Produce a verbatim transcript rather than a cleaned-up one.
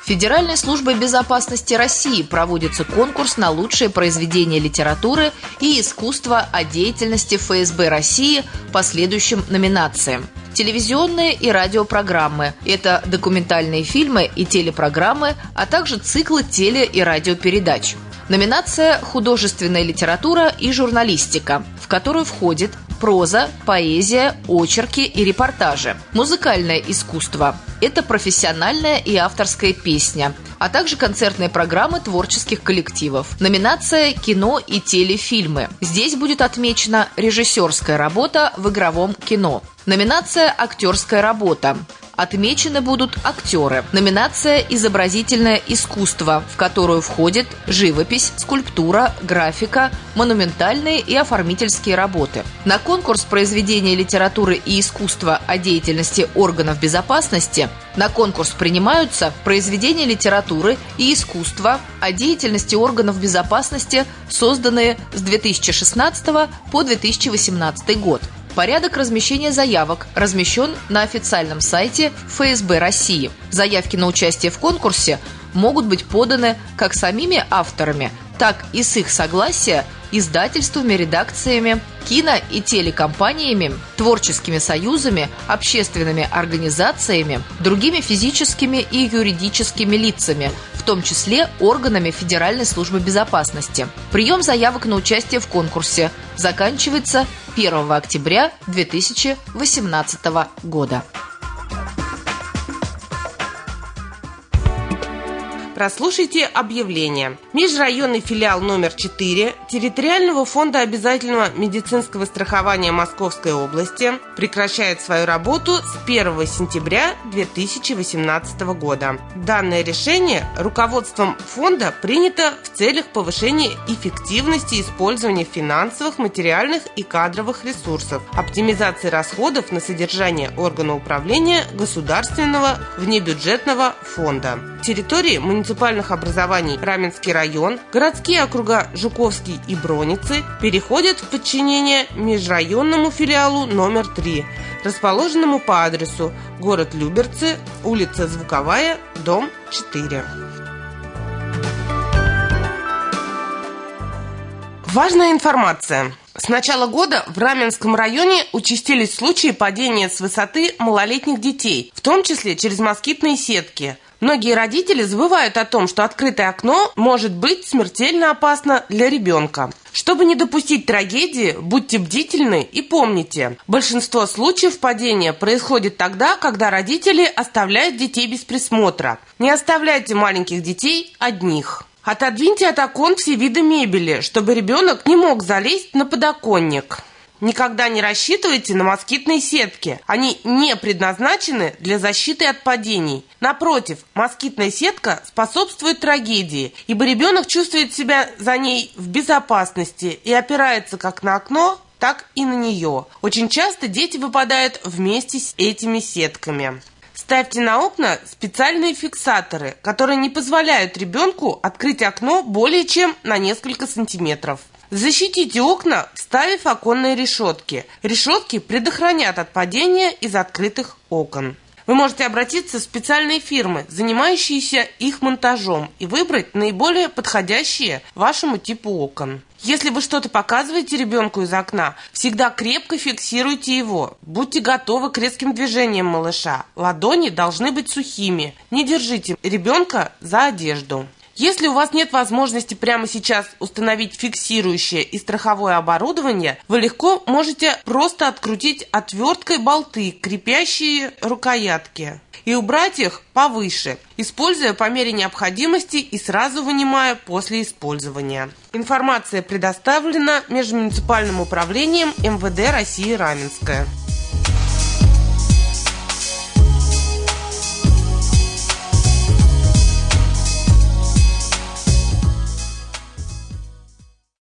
Федеральной службой безопасности России проводится конкурс на лучшее произведение литературы и искусства о деятельности эф эс бэ России по следующим номинациям. Телевизионные и радиопрограммы – это документальные фильмы и телепрограммы, а также циклы теле- и радиопередач. Номинация «Художественная литература и журналистика», в которую входит проза, поэзия, очерки и репортажи. Музыкальное искусство – это профессиональная и авторская песня, а также концертные программы творческих коллективов. Номинация «Кино и телефильмы». Здесь будет отмечена режиссерская работа в игровом кино. Номинация «Актерская работа». Отмечены будут актеры. Номинация «Изобразительное искусство», в которую входит живопись, скульптура, графика, монументальные и оформительские работы. На конкурс произведения литературы и искусства о деятельности органов безопасности на конкурс принимаются произведения литературы и искусства о деятельности органов безопасности, созданные с две тысячи шестнадцатого по две тысячи восемнадцатый год. Порядок размещения заявок размещен на официальном сайте эф эс бэ России. Заявки на участие в конкурсе могут быть поданы как самими авторами, так и с их согласия издательствами, редакциями, кино- и телекомпаниями, творческими союзами, общественными организациями, другими физическими и юридическими лицами, в том числе органами Федеральной службы безопасности. Прием заявок на участие в конкурсе заканчивается первого октября две тысячи восемнадцатого года. Прослушайте объявление. Межрайонный филиал номер четыре Территориального фонда обязательного медицинского страхования Московской области прекращает свою работу с первого сентября две тысячи восемнадцатого года. Данное решение руководством фонда принято в целях повышения эффективности использования финансовых, материальных и кадровых ресурсов, оптимизации расходов на содержание органа управления государственного внебюджетного фонда. Территории муниципальных образований Раменский район, городские округа Жуковский и Броницы переходят в подчинение межрайонному филиалу номер три, расположенному по адресу город Люберцы, улица Звуковая, дом четыре. Важная информация. С начала года в Раменском районе участились случаи падения с высоты малолетних детей, в том числе через москитные сетки. Многие родители забывают о том, что открытое окно может быть смертельно опасно для ребенка. Чтобы не допустить трагедии, будьте бдительны и помните, большинство случаев падения происходит тогда, когда родители оставляют детей без присмотра. Не оставляйте маленьких детей одних. Отодвиньте от окон все виды мебели, чтобы ребенок не мог залезть на подоконник. Никогда не рассчитывайте на москитные сетки. Они не предназначены для защиты от падений. Напротив, москитная сетка способствует трагедии, ибо ребенок чувствует себя за ней в безопасности и опирается как на окно, так и на нее. Очень часто дети выпадают вместе с этими сетками. Ставьте на окна специальные фиксаторы, которые не позволяют ребенку открыть окно более чем на несколько сантиметров. Защитите окна, вставив оконные решетки. Решетки предохранят от падения из открытых окон. Вы можете обратиться в специальные фирмы, занимающиеся их монтажом, и выбрать наиболее подходящие вашему типу окон. Если вы что-то показываете ребенку из окна, всегда крепко фиксируйте его. Будьте готовы к резким движениям малыша. Ладони должны быть сухими. Не держите ребенка за одежду. Если у вас нет возможности прямо сейчас установить фиксирующее и страховое оборудование, вы легко можете просто открутить отверткой болты, крепящие рукоятки, и убрать их повыше, используя по мере необходимости и сразу вынимая после использования. Информация предоставлена Межмуниципальным управлением эм вэ дэ России Раменское.